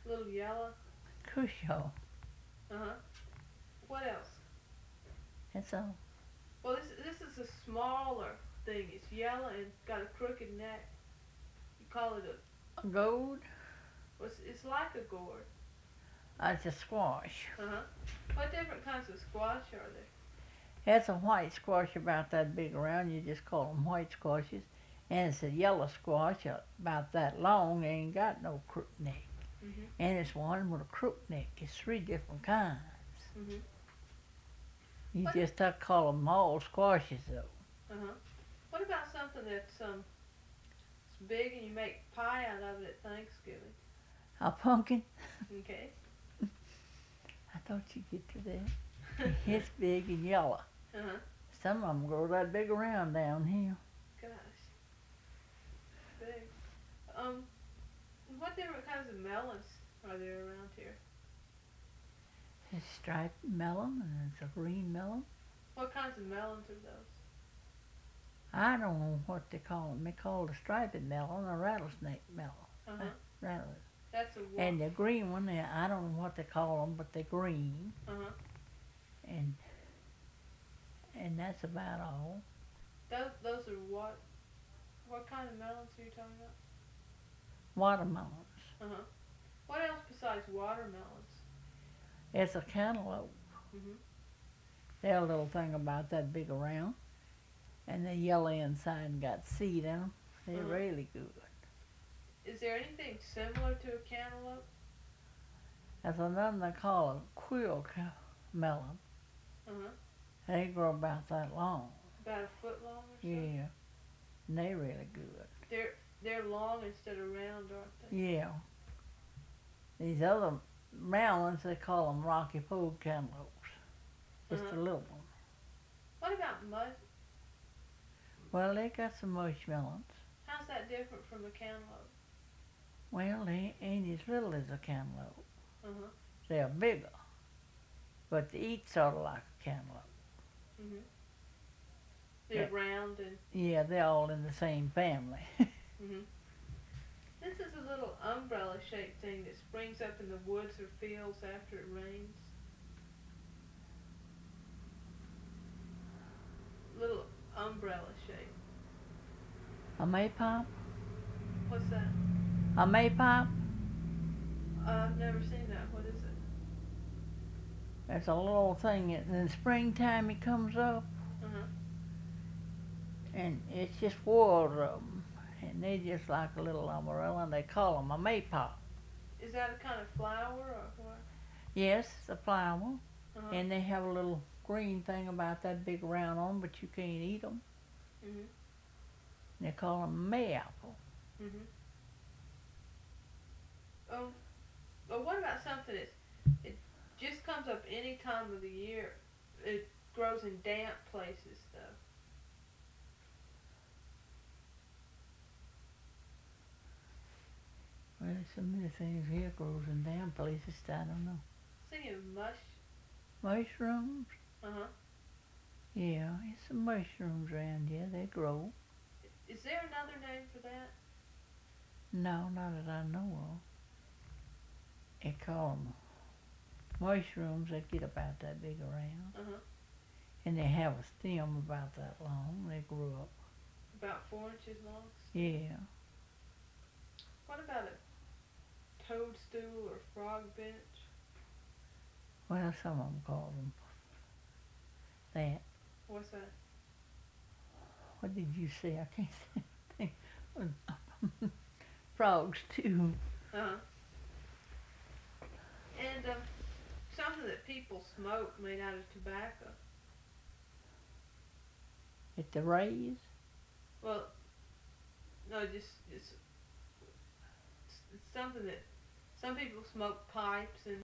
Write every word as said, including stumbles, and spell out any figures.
Little yellow. Cushaw. Uh-huh. What else? That's all. Well, this this is a smaller thing. It's yellow and got a crooked neck. You call it a. A gourd? Well, it's, it's like a gourd. That's a squash. Uh-huh. What different kinds of squash are there? That's a white squash about that big around. You just call them white squashes. And it's a yellow squash about that long. They ain't got no crook neck. Mm-hmm. And it's one with a crook neck. It's three different kinds. Mm-hmm. You What? just have to call them all squashes, though. Uh-huh. What about something that's um it's big and you make pie out of it at Thanksgiving? A pumpkin? Okay. I thought you'd get to that. It's big and yellow. Uh-huh. Some of them grow that big around down here. Gosh. Big. Um, what different kinds of melons are there around here? There's striped melon and there's a green melon. What kinds of melons are those? I don't know what they call them. They call the striped melon a rattlesnake melon. Uh-huh. Rattle. That's a what? And the green one, they- I don't know what they call them, but they're green. Uh-huh. And and that's about all. Those, those are what? What kind of melons are you talking about? Watermelons. Uh-huh. What else besides watermelons? It's a cantaloupe. Mm-hmm. They're a little thing about that big around. And they're yellow inside and got seed in them. They're Uh-huh. really good. Is there anything similar to a cantaloupe? There's another they call a quill ca- melon. Uh-huh. They grow about that long. About a foot long or something? Yeah. And they're really good. They're they're long instead of round, aren't they? Yeah. These other melons, they call them Rocky Fold cantaloupes. Just Uh-huh. a little one. What about mush? Well, they got some mushmelons. How's that different from a cantaloupe? Well, they ain't as little as a cantaloupe. Uh-huh. They're bigger. But they eat sort of like a cantaloupe. Mm-hmm. They're Yeah. round and... Yeah, they're all in the same family. Mm-hmm. This is a little umbrella-shaped thing that springs up in the woods or fields after it rains. Little umbrella shape. A maypop? What's that? A maypop? Uh, I've never seen that. What is it? That's a little thing that in the springtime it comes up, Uh-huh. and it's just wars of them. And they just like a little umbrella, and they call them a maypop. Is that a kind of flower or what? Yes, it's a flower, Uh-huh. and they have a little green thing about that big around on 'em, but you can't eat them. Mm-hmm. They call them mayapple. Mm-hmm. Oh, but what about something that's, it just comes up any time of the year? It grows in damp places, though. Well, there's so many things here grows in damn places, I don't know. Thinking of mush. Mushrooms? Uh-huh. Yeah, there's some mushrooms around here. They grow. Is there another name for that? No, not that I know of. They call them mushrooms that get about that big around. Uh-huh. And they have a stem about that long. They grow up. About four inches long? Yeah. What about a toadstool or frog bench? Well, some of them call them that. What's that? What did you say? I can't think. Frogs, too. Uh-huh. And um, something that people smoke made out of tobacco. At the Rays? Well, no, just it's, it's something that some people smoke pipes and